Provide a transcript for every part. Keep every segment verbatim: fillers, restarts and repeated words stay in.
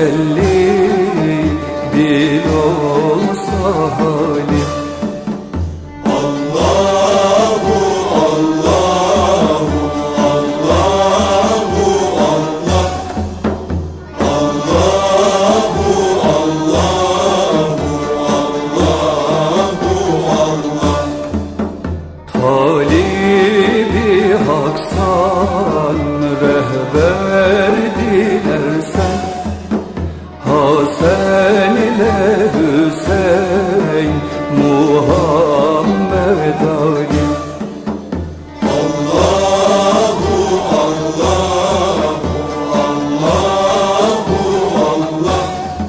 tecelli bir olsa halim. Allahu Allahu Allahu Allah, Allahu Allahu Allahu Allah. Talibi haksan rehber dilersen, Hasan ile Hüseyin Muhammed Ali. Allahu Allahu Allahu Allah,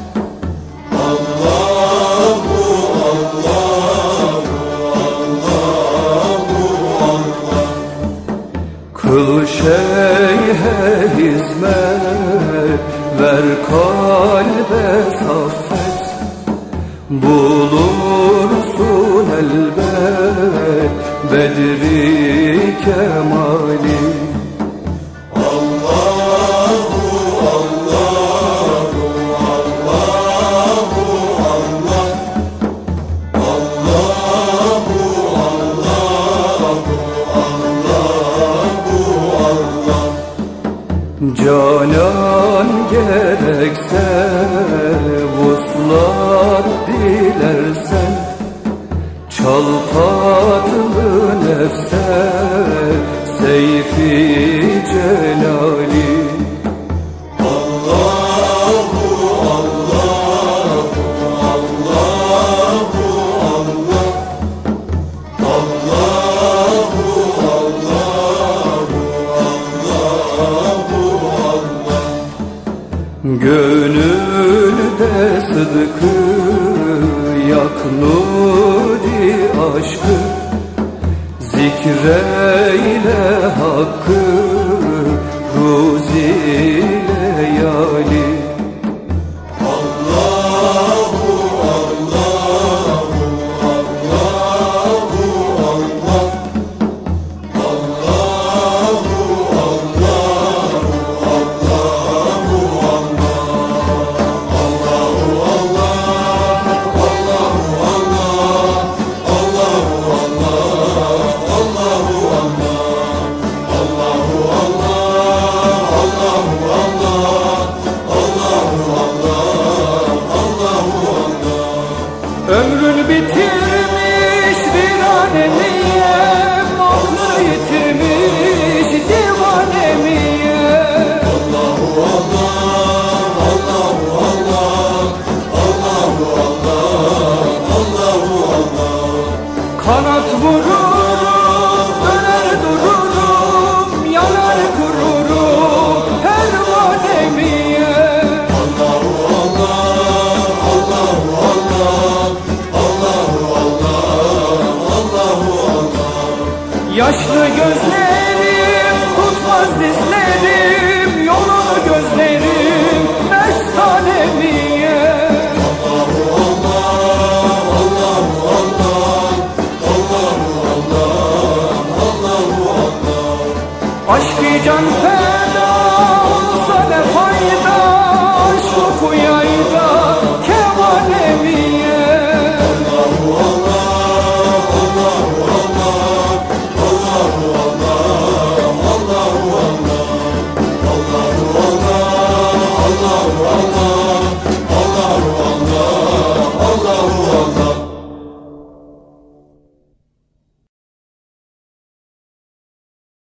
Allahu Allahu Allahu Allah. Kıl şeyhe hizmet, ver kalbe saffet, bulursun elbet bedri kemali. Allahu Allahu Allahu Allah, Allahu Allahu Allahu Allah. Canan gerekse vuslat dilersen, çal tatlı nefse seyfi celali. Allahu Allahu Allahu Allah, Allahu Allahu Allahu Allah. Gönülde sıdkı yak nuri aşkı, zikreyle hakkı ruzi leyali. Allahu Allahu Allahu Allah, Allahu Allahu Allahu Allah. Allahu Allah, Allahu Allah, Allahu Allah, Allahu Allah, Allahu Allah, Allahu Allah, Allahu Allah, Allahu Allah. Ömrün bitirmiş viranemiye, aklı yitirmiş divanemiye. Allahu Allah, Allahu Allah, Allahu Allah, Allahu Allah. Kanat vururum, döner dururum, yanar kururum pervanemiye. Allahu Allah, Allahu Allah, Allahu Allah, Allahu Allah. Yaşlı gözlerim tutmaz dizlerim, yolunu gözlerim mestanemiye. Allahu Allah, Allahu Allah, Allahu Allah, Allahu Allah. Aşk-ı can